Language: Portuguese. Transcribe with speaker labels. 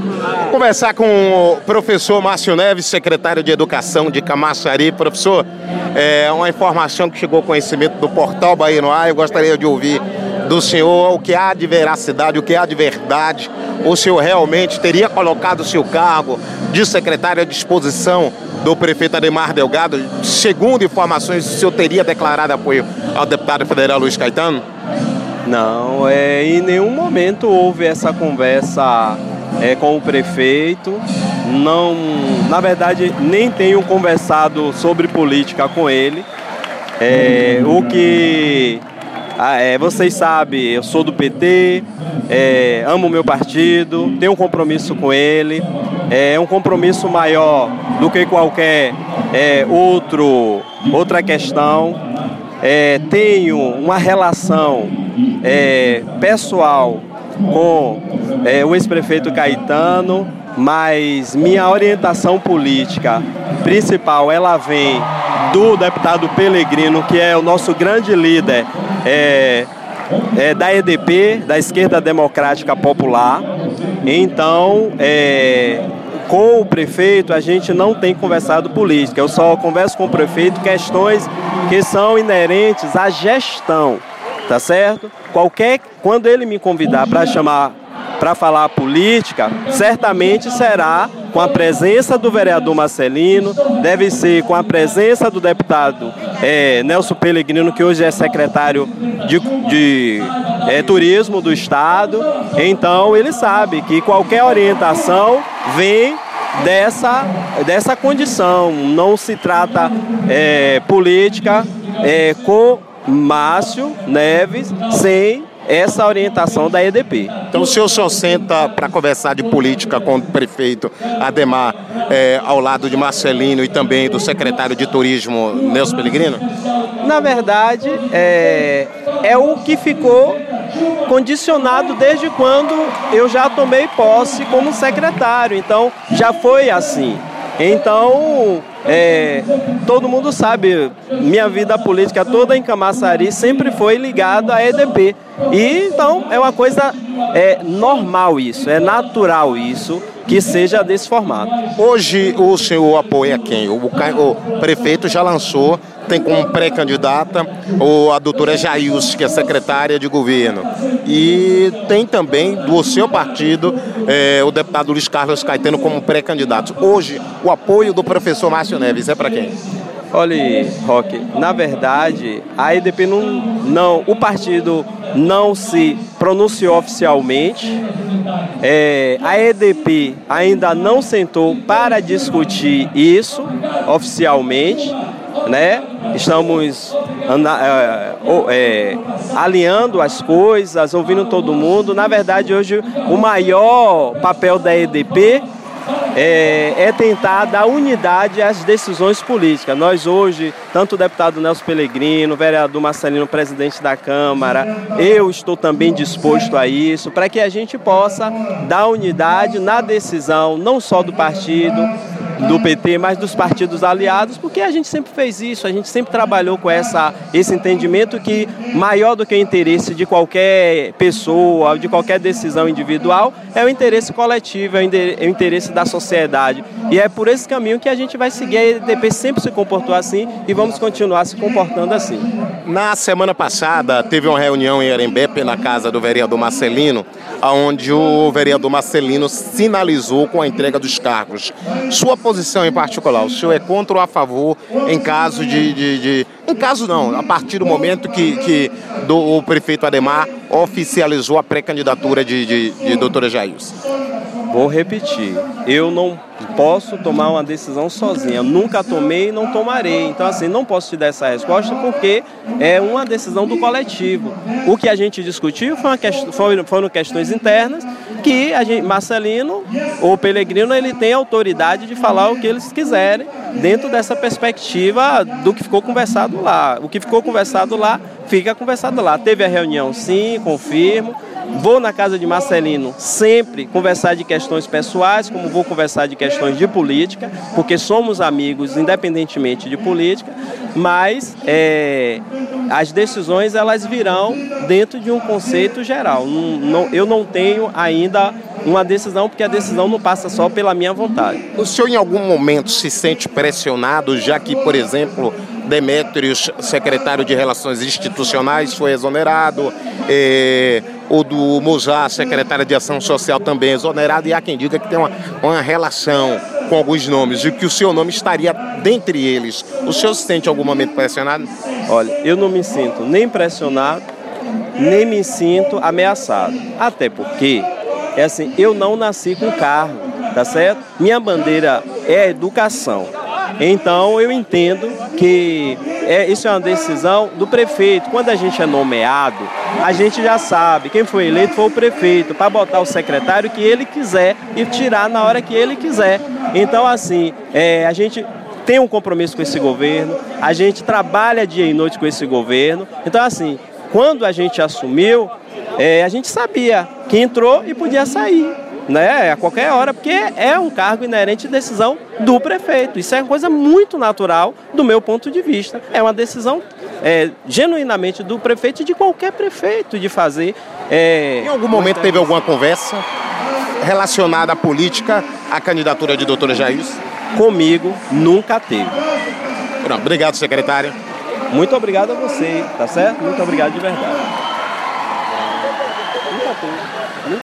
Speaker 1: Vou conversar com o professor Márcio Neves, secretário de Educação de Camaçari. Professor, uma informação que chegou ao conhecimento do portal Bahia no Ar, eu gostaria de ouvir do senhor o que há de veracidade, o que há de verdade. O senhor realmente teria colocado o seu cargo de secretário à disposição do prefeito Ademar Delgado? Segundo informações, o senhor teria declarado apoio ao deputado federal Luiz Caetano?
Speaker 2: Não, em nenhum momento houve essa conversa com o prefeito. Não, na verdade, nem tenho conversado sobre política com ele. O que vocês sabem, eu sou do PT, amo o meu partido, tenho um compromisso com ele, é um compromisso maior do que qualquer outra questão. Tenho uma relação pessoal com o ex-prefeito Caetano, mas minha orientação política principal, ela vem do deputado Pellegrino, que é o nosso grande líder da EDP, da Esquerda Democrática Popular. Então, com o prefeito, a gente não tem conversado política. Eu só converso com o prefeito questões que são inerentes à gestão, tá certo? Quando ele me convidar para falar política, certamente será com a presença do vereador Marcelino, deve ser com a presença do deputado Nelson Pellegrino, que hoje é secretário de Turismo do Estado. Então, ele sabe que qualquer orientação vem dessa condição. Não se trata política com Márcio Neves sem essa orientação da EDP.
Speaker 1: Então o senhor só senta para conversar de política com o prefeito Ademar ao lado de Marcelino e também do secretário de Turismo Nelson Pellegrino?
Speaker 2: Na verdade, é o que ficou condicionado desde quando eu já tomei posse como secretário. Então já foi assim. Então, todo mundo sabe, minha vida política toda em Camaçari sempre foi ligada à EDP. E então é uma coisa normal isso, é natural isso, que seja desse formato.
Speaker 1: Hoje o senhor apoia quem? O prefeito já lançou, tem como pré-candidata a doutora Jailson, que é secretária de governo. E tem também do seu partido o deputado Luiz Carlos Caetano como pré-candidato. Hoje o apoio do professor Márcio Neves é para quem?
Speaker 2: Olha, Roque, na verdade, a EDP o partido não se pronunciou oficialmente. A EDP ainda não sentou para discutir isso oficialmente, né? Estamos alinhando as coisas, ouvindo todo mundo. Na verdade, hoje, o maior papel da EDP é tentar dar unidade às decisões políticas. Nós hoje, tanto o deputado Nelson Pellegrino, o vereador Marcelino, presidente da Câmara, eu estou também disposto a isso, para que a gente possa dar unidade na decisão, não só do partido, do PT, mas dos partidos aliados, porque a gente sempre fez isso, a gente sempre trabalhou com esse entendimento que maior do que o interesse de qualquer pessoa, de qualquer decisão individual, é o interesse coletivo, é o interesse da sociedade. E é por esse caminho que a gente vai seguir. A EDP sempre se comportou assim e vamos continuar se comportando assim.
Speaker 1: Na semana passada, teve uma reunião em Arembepe, na casa do vereador Marcelino, onde o vereador Marcelino sinalizou com a entrega dos cargos. Sua posição em particular, o senhor é contra ou a favor em caso em caso não, a partir do momento que o prefeito Ademar oficializou a pré-candidatura de doutora Jailson?
Speaker 2: Vou repetir, eu não posso tomar uma decisão sozinha, eu nunca tomei e não tomarei. Então, assim, não posso te dar essa resposta porque é uma decisão do coletivo. O que a gente discutiu foram questões internas que Marcelino ou Pellegrino, ele tem autoridade de falar o que eles quiserem dentro dessa perspectiva do que ficou conversado lá. O que ficou conversado lá, fica conversado lá. Teve a reunião, sim, confirmo. Vou na casa de Marcelino sempre conversar de questões pessoais, como vou conversar de questões de política, porque somos amigos independentemente de política, mas as decisões elas virão dentro de um conceito geral. Eu não tenho ainda uma decisão, porque a decisão não passa só pela minha vontade.
Speaker 1: O senhor em algum momento se sente pressionado, já que, por exemplo, Demétrios, secretário de Relações Institucionais, foi exonerado, o do Mozart, secretário de Ação Social, também exonerado, e há quem diga que tem uma relação com alguns nomes, e que o seu nome estaria dentre eles. O senhor se sente em algum momento pressionado?
Speaker 2: Olha, eu não me sinto nem pressionado, nem me sinto ameaçado. Até porque, assim, eu não nasci com cargo, tá certo? Minha bandeira é a educação. Então, eu entendo que isso é uma decisão do prefeito. Quando a gente é nomeado, a gente já sabe, quem foi eleito foi o prefeito, para botar o secretário que ele quiser e tirar na hora que ele quiser. Então, assim, a gente tem um compromisso com esse governo, a gente trabalha dia e noite com esse governo. Então, assim, quando a gente assumiu, a gente sabia que entrou e podia sair, né, a qualquer hora, porque é um cargo inerente de decisão do prefeito. Isso é uma coisa muito natural do meu ponto de vista. É uma decisão genuinamente do prefeito e de qualquer prefeito de fazer.
Speaker 1: Em algum momento teve alguma conversa relacionada à política, à candidatura de doutora Jailson?
Speaker 2: Comigo nunca teve.
Speaker 1: Pronto, obrigado, secretário.
Speaker 2: Muito obrigado a você, tá certo? Muito obrigado de verdade. Nunca teve.